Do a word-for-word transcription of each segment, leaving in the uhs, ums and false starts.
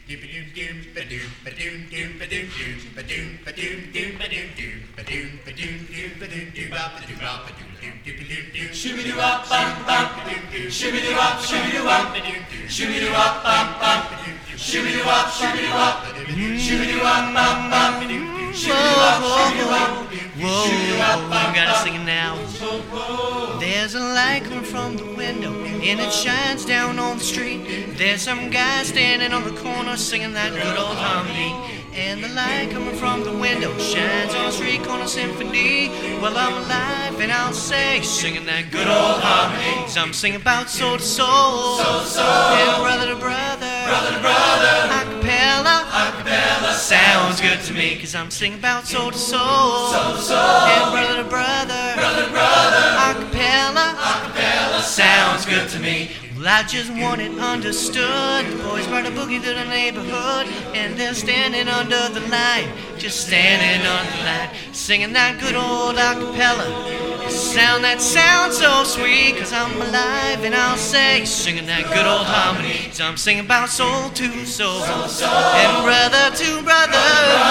Shoo-be-doo-wop, bop, bop. Shoo-be-doo-wop, shoo-be-doo-wop. Shoo-be-doo-wop, bop, bop. Shoo-be-doo-wop, shoo-be-doo-wop. Shoo-be-doo-wop, bop, bop. Shoo-be-doo-wop, shoo-be-doo-wop. Whoa, I'm gonna sing it now. There's a light coming from the window, and it shines down on the street. There's some guy standing on the corner singing that good old harmony. And the light coming from the window shines on the street corner symphony. Well, I'm alive and I'll say, singing that good old harmony. 'Cause I'm singing about soul to soul, Soul to soul. and brother to brother, Brother to brother. acapella. Acapella. Sounds good to me, 'cause I'm singing about soul to soul, Soul to soul. and brother to brother, Brother to brother. acapella. Acapella. Sounds good to me. Well, I just want it understood. The boys brought a boogie to the neighborhood, and they're standing under the light, just standing under the light, singing that good old acapella. Sound that sounds so sweet, 'cause I'm alive and I'll say, singing that good old harmony. 'Cause I'm singing about soul to soul, and brother to brother,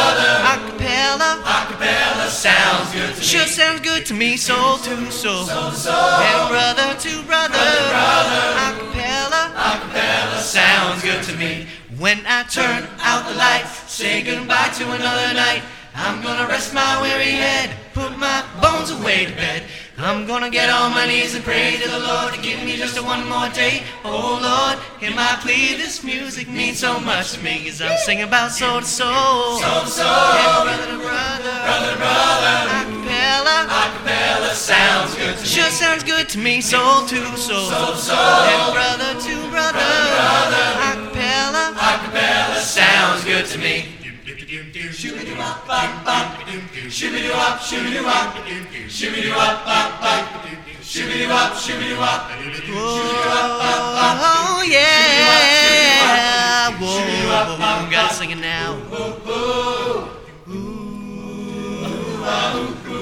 acapella. Acapella. Sounds good to me. Sure sounds good to me, soul to soul, and brother to brother, acapella. Acapella. Sounds good to me. When I turn out the lights, say goodbye to another night, I'm gonna rest my weary head, put my bones away to bed. I'm gonna get on my knees and pray to the Lord to give me just a one more day. Oh Lord, hear my plea, this music means so much to me, 'cause I'm singing about soul to soul, Soul to soul. and brother to brother, Brother to brother. acapella. Acapella. Sounds good to me. Sure sounds good to me, soul to soul, Soul to soul. and brother to brother, acapella. Acapella. Sounds good to me. Shoo-be-doo-wop, bop, bop. Shoo-be-doo-wop, shoo-be-doo-wop. Shoo-be-doo-wop, bop, bop. Shoo-be-doo-wop, shoo-be-doo-wop. Oh yeah, whoa, gotta sing it now. Ooh, ah, ooh,